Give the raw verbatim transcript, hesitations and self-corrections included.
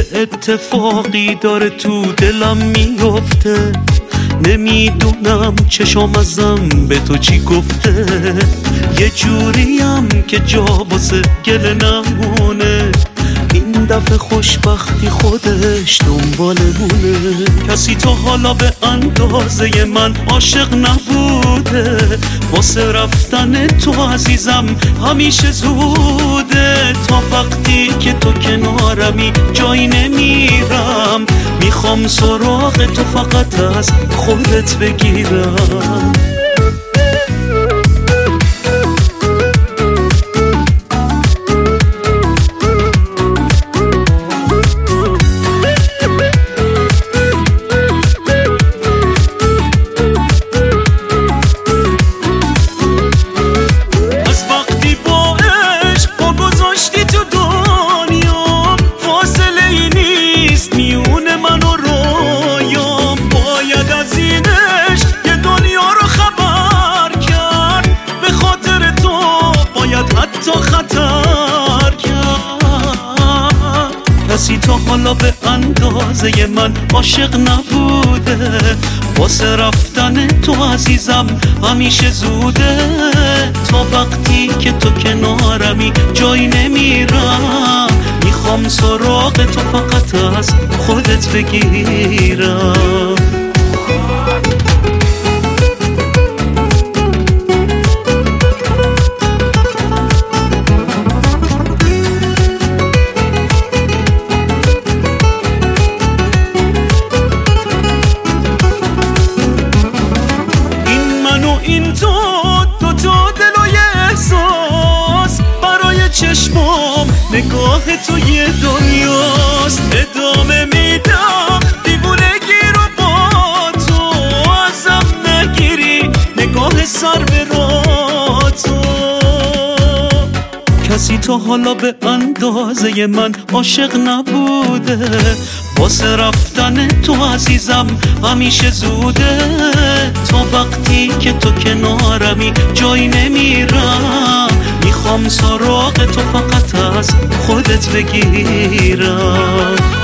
اتفاقی داره تو دلم میفته، نمیدونم چشم ازم به تو چی گفته. یه جوریم که جا واسه گله نمونه، این دفعه خوشبختی خودش دنبالمونه. کسی تا حالا به اندازه من عاشق نبوده، واسه رفتن تو عزیزم همیشه زوده. تا وقتی که تو کنارمی جایی نمیرم، میخوام سراغ تو فقط از خودت بگیرم. کسی تا حالا به اندازه من عاشق نبوده، واسه رفتن تو عزیزم همیشه زوده. تا وقتی که تو کنارمی جایی نمیرم، میخوام سراغ تو فقط از خودت بگیرم. این تو تو تو دل و یه احساس، برای چشمام نگاه تو یه دنیاست. ادامه میدم دیوونگی رو با تو، ازم نگیری نگاه سر به راه تو. کسی تا حالا به اندازه من عاشق نبوده، واسه رفتن تو عزیزم همیشه زوده. تا وقتی که تو کنارمی جایی نمیرم، میخوام سراغ تو فقط از خودت بگیرم.